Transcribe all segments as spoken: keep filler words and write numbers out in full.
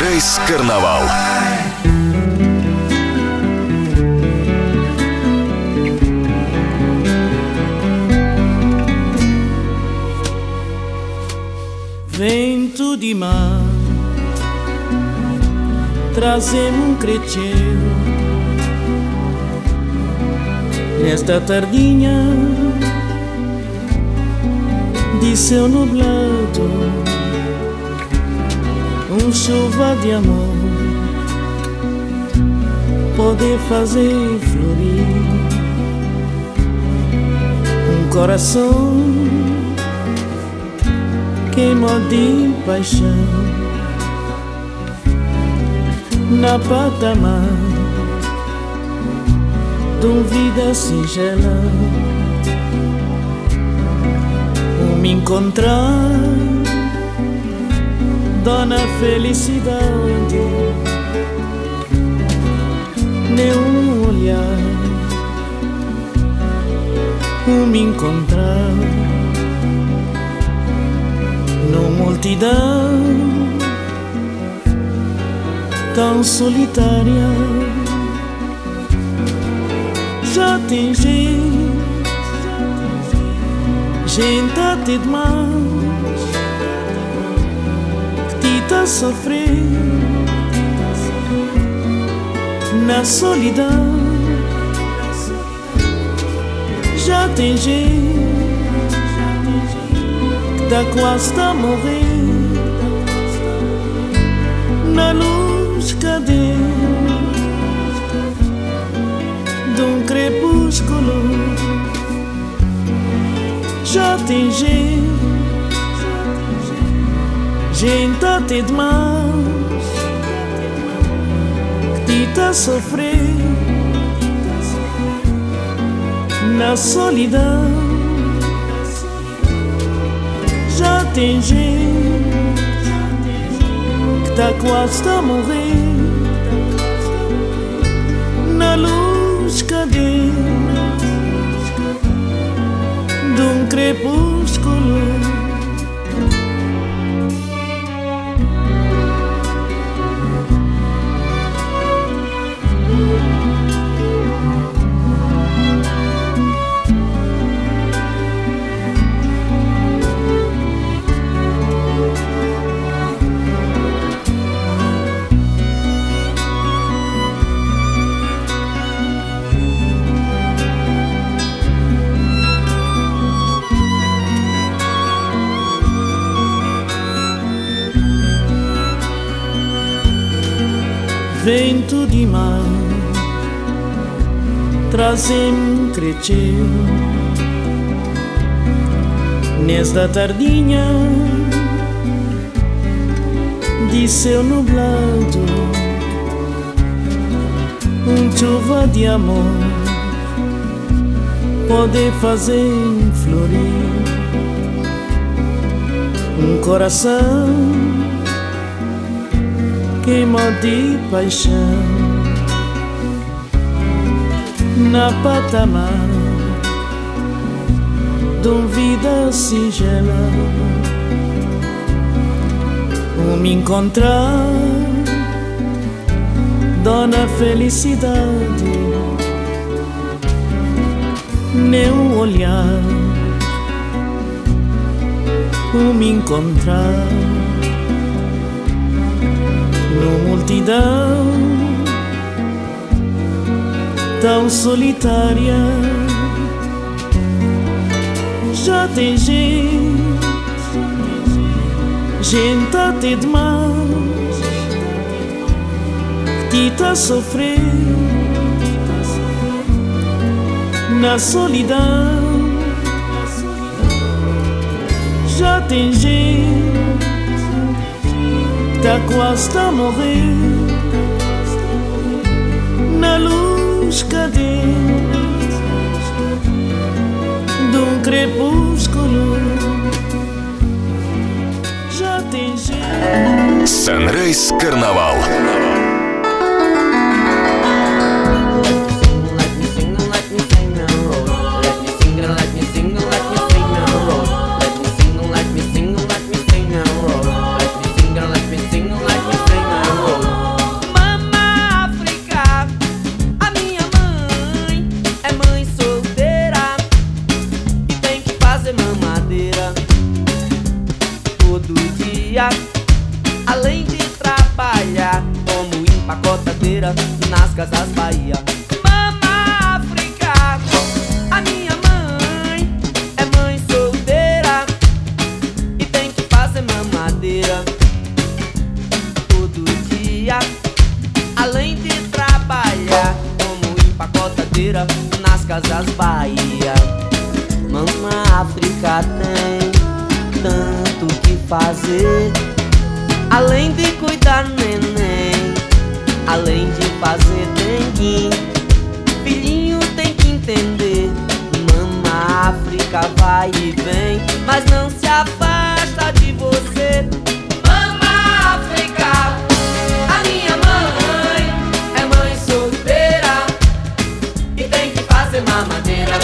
Sunrise Карнавал. Vento de mar, trazemos um crecheiro nesta tardinha de céu nublado, um chuva de amor pode fazer florir um coração queima de paixão na patamar de uma vida singela. Um me encontrar, dona felicidade, nenhum olhar. Um me encontrar numa multidão tão solitária. Já tem gente, gente até demais, que te tá sofrendo na solidão. Já tem gente da quase tá morrendo na luz cadente de um crepúsculo. Já tem gente, gente até demais, que te tá sofrendo na solidão. Já tem gente que tá quase tá morrendo na luz cadente de um crepúsculo. Vento de mar, trazem crecheiro nesta tardinha de céu nublado, um chuva de amor pode fazer florir um coração queima de paixão na patamar de uma vida singela. Um me encontrar, dona felicidade, nenhum olhar. Um me encontrar numa multidão tão solitária. Já tem gente, gente até demais, que te tá sofrendo na solidão. Já tem gente tá quase tá morrendo na luz cadente de um crepúsculo. Já tem gente. Sunrise Карнавал. Let me sing, let me sing, let me sing, let me sing, let me sing, let me sing, let me sing, dia, além de trabalhar como empacotadeira nas Casas Bahia. Mama África, a minha mãe é mãe solteira e tem que fazer mamadeira todo dia, além de trabalhar como empacotadeira nas Casas Bahia. Mama África tem tanto que fazer, além de cuidar neném, além de fazer dengue. Filhinho tem que entender, Mama África vai e vem, mas não se afasta de você. Mama África, a minha mãe é mãe solteira e tem que fazer mamadeira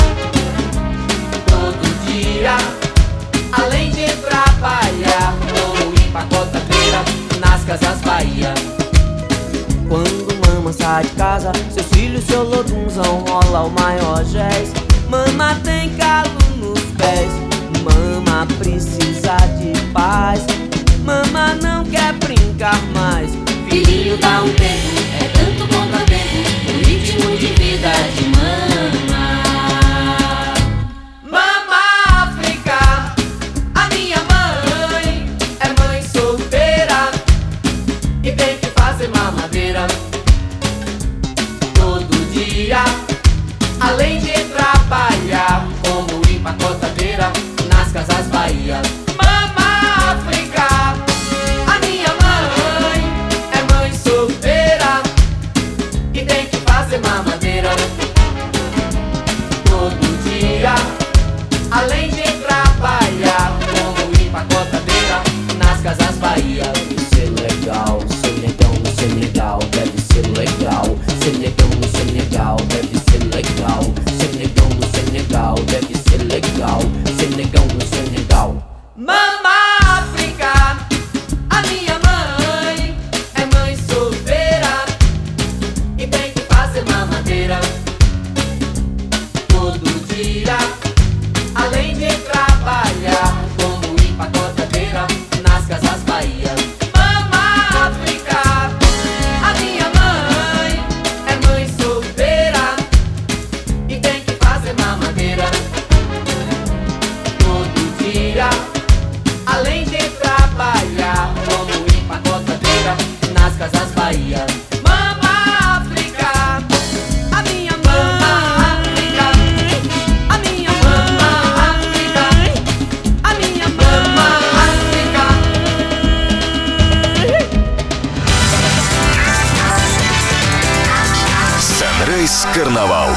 todo dia, além de trabalhar como empacotadeira nas Casas Bahia. Quando mama sai de casa, seus filhos, seu lodunzão rola o maior jazz. Mama tem calo nos pés, mama precisa de paz, mama não quer brincar mais. Filhinho dá um tempo, é tanto contratempo, o ritmo de vida de mama. Mama África, a minha mãe é mãe solteira e tem que fazer mamadeira todo dia, além de trabalhar como empacotadeira nas Casas Bahia. Mama África, a minha mãe é mãe solteira e tem que fazer mamadeira todo dia, além de trabalhar como empacotadeira nas Casas Bahia. Deve ser legal, Senegão no Senegal, deve ser legal. Senegão no Senegal, deve ser legal. Senegão no Senegal, deve ser legal. Senegão no Senegal. Mama África, a minha mãe é mãe solteira e tem que fazer mamadeira todo dia, além de trabalhar como empacotadeira nas Casas Bahia. Mama África, a minha mãe é mãe solteira e tem que fazer mamadeira todo dia, além de trabalhar como empacotadeira nas Casas Bahia. Mama África, a minha mãe, a minha mama África, a minha mama África. Sunrise Карнавал.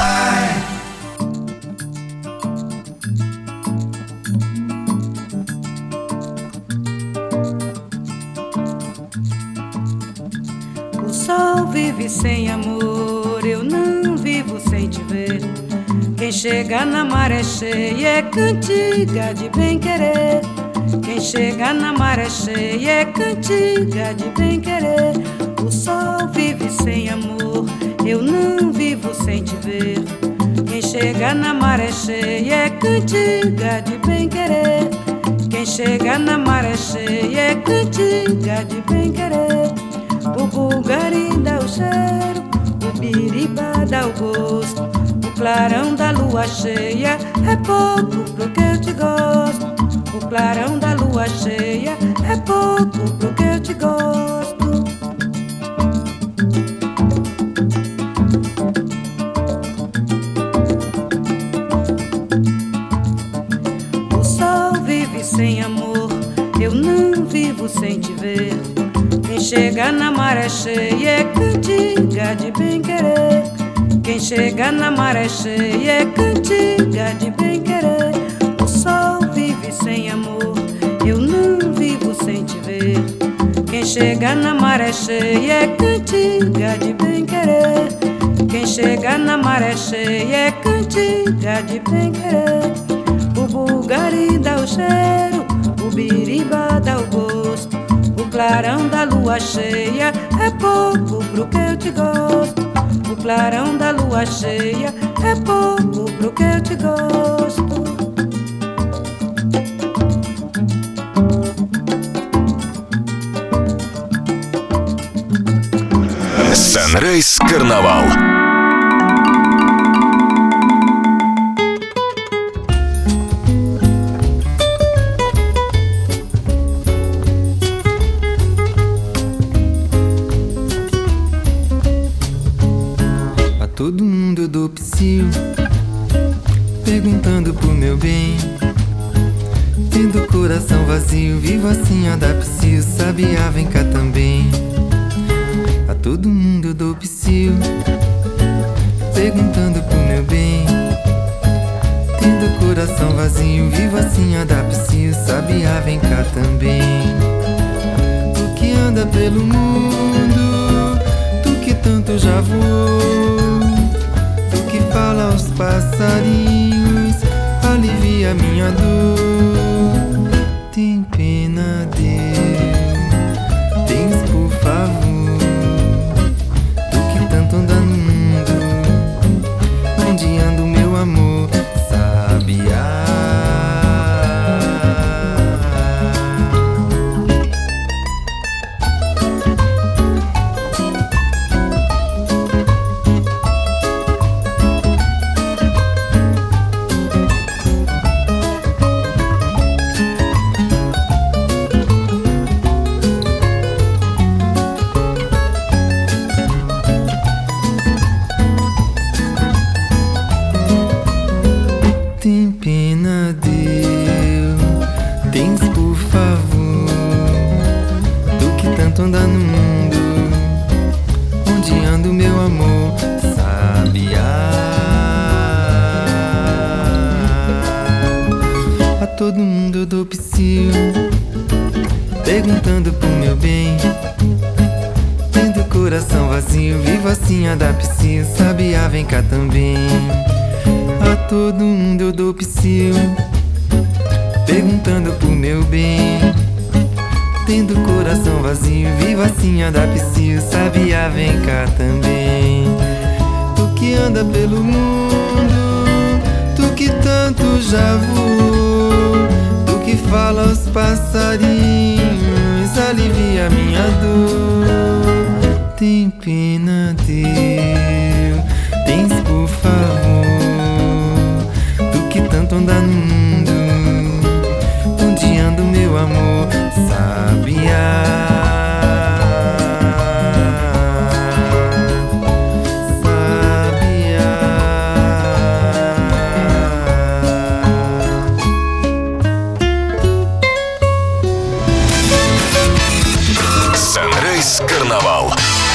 O sol vive sem amor, eu não vivo sem te ver. Quem chega na maré cheia é cantiga de bem-querer. Quem chega na maré cheia é cantiga de bem-querer. O sol vive sem amor, eu não vivo sem te ver. Quem chega na maré cheia é cantiga de bem-querer. Quem chega na maré cheia é cantiga de bem-querer. O bulgari dá o cheiro, o biriba dá o gosto. O clarão da lua cheia é pouco pro que eu te gosto. O clarão da lua cheia é pouco pro que eu te gosto. O sol vive sem amor, eu não vivo sem te ver. Quem chega na maré cheia é cantiga de bem-querer. Quem chega na maré cheia é cantiga de bem-querer. O sol vive sem amor, eu não vivo sem te ver. Quem chega na maré cheia é cantiga de bem-querer. Quem chega na maré cheia é cantiga de bem-querer. O bulgari dá o cheiro, o biriba dá o gosto. O clarão da lua cheia é pouco pro que eu te gosto. O clarão da lua cheia é pouco pro que eu te gosto. Sunrise Карнавал. A todo mundo eu dou psil, perguntando pro meu bem. Tendo o coração vazio, vivo assim a dar psil, sabiá, vem cá também. A todo mundo eu dou psil, perguntando pro meu bem. Tendo o coração vazio, vivo assim a dar psil, sabiá, vem cá também. Tu que anda pelo mundo, tu que tanto já voou, tu que fala aos passarinhos, alivia minha dor. Tem pena, Deus, tens por favor. Tu que tanto anda no mundo, onde anda o meu amor, sabiá. Tem pena, Deus, tens por favor. Tu que tanto anda no mundo, onde anda o meu amor, sabiá. A todo mundo eu dou psil, perguntando pro meu bem. Tendo o coração vazio, vivo assim a dar psil, sabiá, vem cá também. A todo mundo eu dou psil, perguntando pro meu bem. Tendo o coração vazio, vivo assim a dar psil, sabiá, vem cá também. Tu que anda pelo mundo, tu que tanto já voou, tu que fala aos passarinhos, alivia minha dor. Tem pena, Deus, tens por favor. Que tanto anda no mundo, onde anda o meu amor, sabiá. Sabiá. Sunrise Карнавал.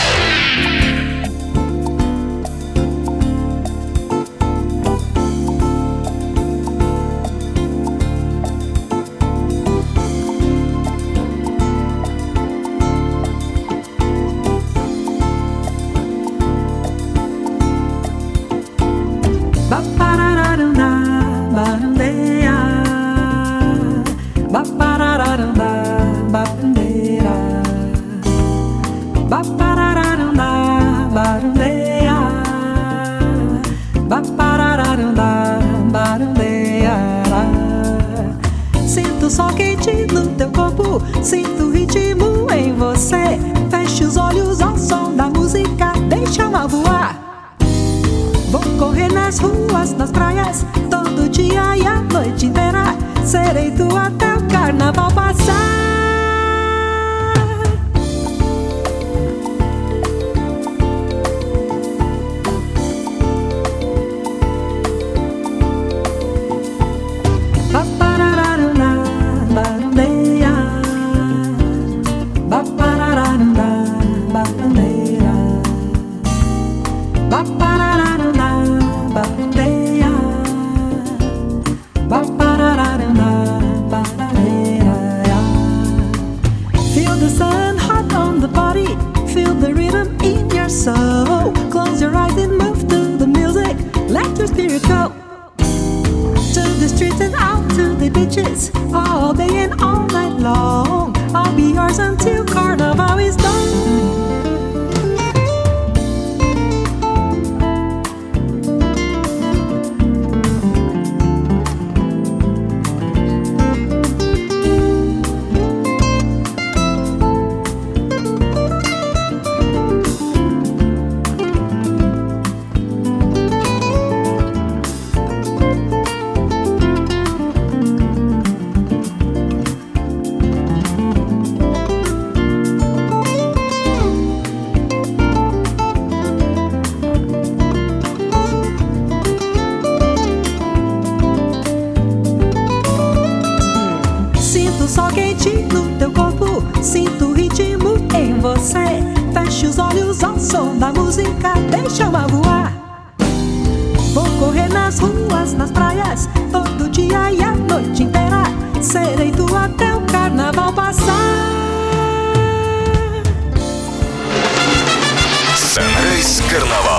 Sinto o sol quente no teu corpo, sinto o ritmo em você. Feche os olhos ao som da música, deixa a alma voar. Vou correr nas ruas, nas praias, todo dia e a noite inteira. Serei tu até o carnaval passar. Sinto o sol quente no teu corpo, sinto o ritmo em você. Feche os olhos ao som da música, deixa a alma voar. Vou correr nas ruas, nas praias, todo dia e a noite inteira. Serei tu até o carnaval passar. Sunrise Carnaval.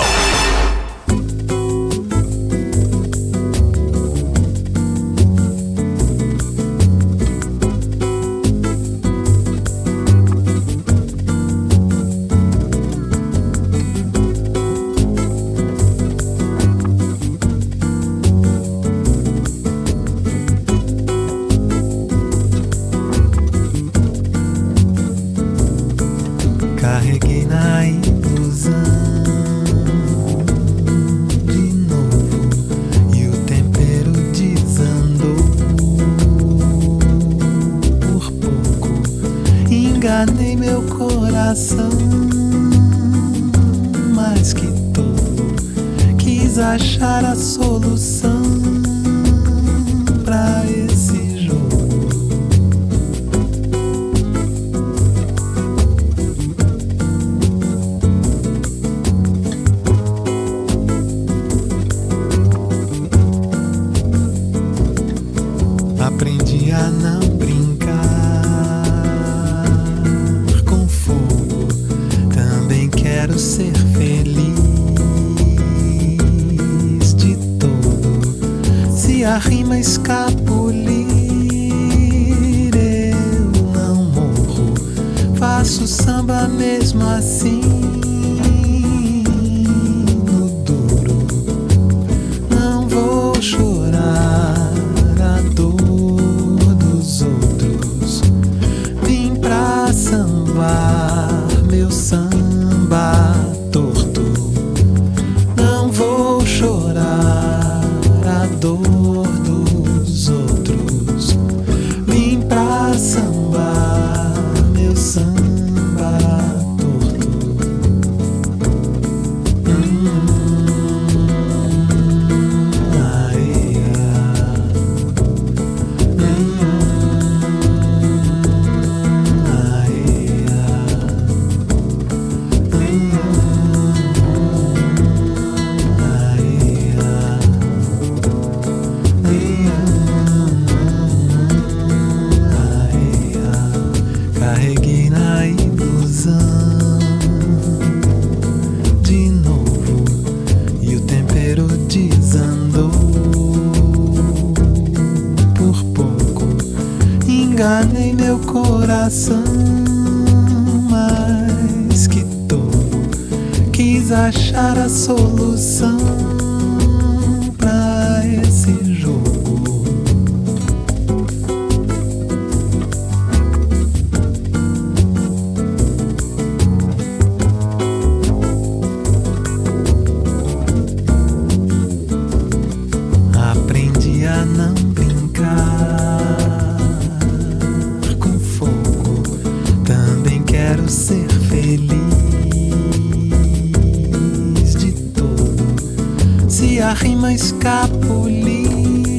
Carreguei na ilusão de novo e o tempero desandou por pouco. Enganei meu coração, mais que tolo, quis achar a solução pra esse jogo. Aprendi a não brincar com fogo. Também quero ser feliz de todo. Se a rima escapulir, eu não morro. Faço samba mesmo assim, no duro. Não vou chorar a dor dos outros. Vim pra sambar meu samba torto. Não vou chorar a dor dos outros. Vim pra sambar meu samba torto. Hum, aê, ah. Carreguei na ilusão de novo e o tempero desandou por pouco. Enganei meu coração, mais que tolo, quis achar a solução pra esse jogo. Aprendi a não brincar com fogo. Também quero ser feliz de todo. Se a rima escapulir,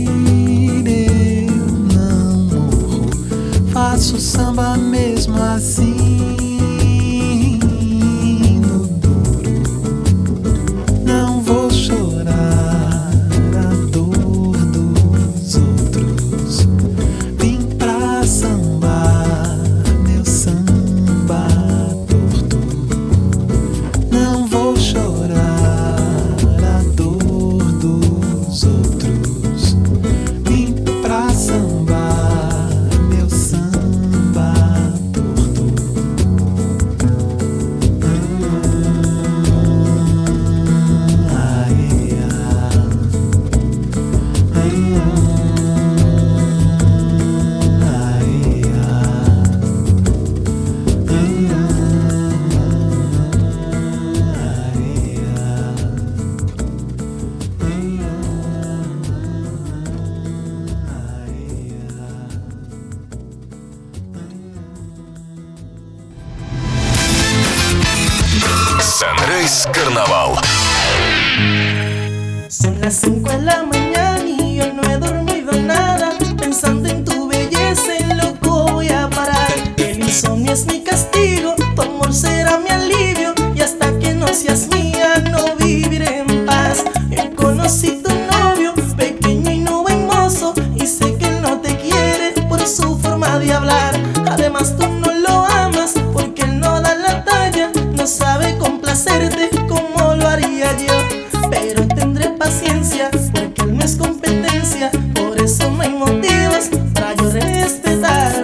eu não morro. Faço samba mesmo assim, no duro. Não vou chorar a dor dos outros. Vim pra sambar meu samba torto. Não vou chorar a dor dos outros. Vim pra sambar meu samba torto. Aê, ah. Aê, Sunrise Carnaval. Son las cinco de la mañana y yo no he dormido nada, pensando en tu belleza y loco no seas mía, no viviré en paz. Yo conocí tu novio, pequeño y no buen mozo, y sé que él no te quiere por su forma de hablar. Además tú no lo amas porque él no da la talla, no sabe complacerte como lo haría yo. Pero tendré paciencia porque él no es competencia, por eso no hay motivos para yo respetar.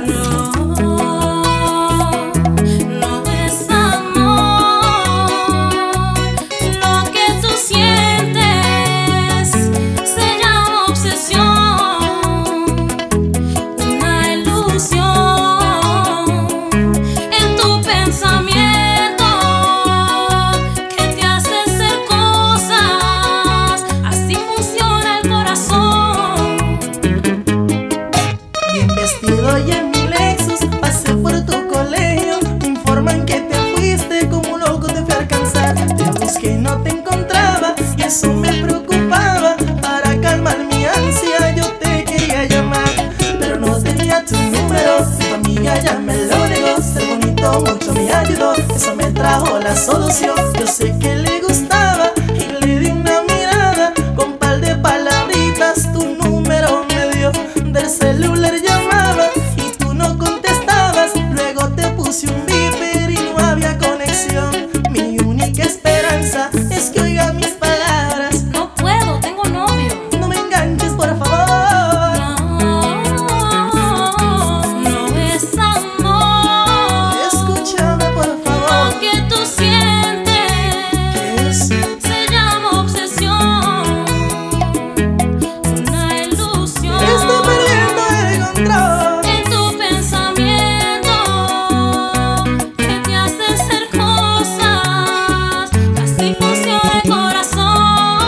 Y en mi Lexus pasé por tu colegio, me informan que te fuiste, como un loco te fui a alcanzar. Te busqué y no te encontraba y eso me preocupaba. Para calmar mi ansia yo te quería llamar, pero no tenía tu número, tu amiga ya me lo negó. Ser bonito mucho me ayudó, eso me trajo la solución. Yo sé que le gustaba y le di una mirada, con par de palabritas tu número me dio. Del celular llamaba y tú no contestabas, luego te puse un beeper y no había conexión. Mi única esperanza es que oiga mis palabras. No puedo, tengo novio. No me enganches, por favor. No, no es amor. Escúchame, por favor. Lo que tú sientes, ¿qué es? se llama obsesión, una ilusión. Estoy perdiendo el control En tu pensamiento que te hace hacer cosas, así funciona el corazón.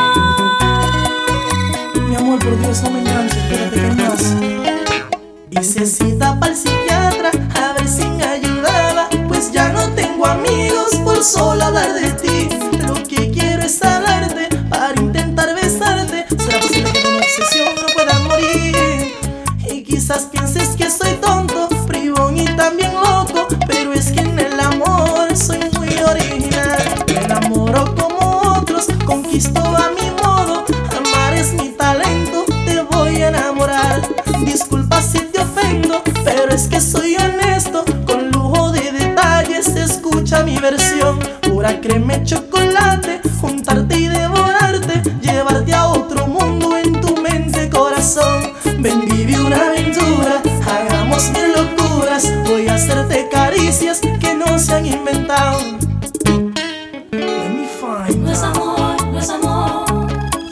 Mi amor, por Dios, no me enganches, espérate, que hay más. Hice cita para el psiquiatra a ver si me ayudaba, pues ya no tengo amigos por solo hablar de ti. Lo que quiero es hablarte para intentar besarte. ¿Será posible que de una obsesión no pueda morir? Y quizás pienses que soy tonto, bribón y también loco, pero es que en el amor soy muy original. Me enamoro como otros, conquisto a mi modo. Amar es mi talento, te voy a enamorar. Disculpa si te ofendo, pero es que soy honesto. Con lujo de detalles, escucha mi versión. Pura crema y chocolate, juntarte y devorarte, llevarte a otro mundo en tu mente, corazón. Ven, vive una aventura, hagamos mil locuras. Voy a hacerte caricias que no se han inventado. Let me find No es out. amor, no es amor,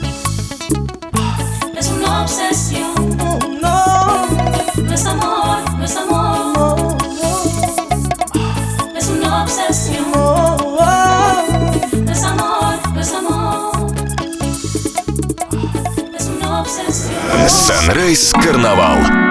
es una obsesión. Oh, no, No es amor, no es amor, no, es una obsesión. no, oh. No es amor, no es amor, es una obsesión. Sunrise Карнавал.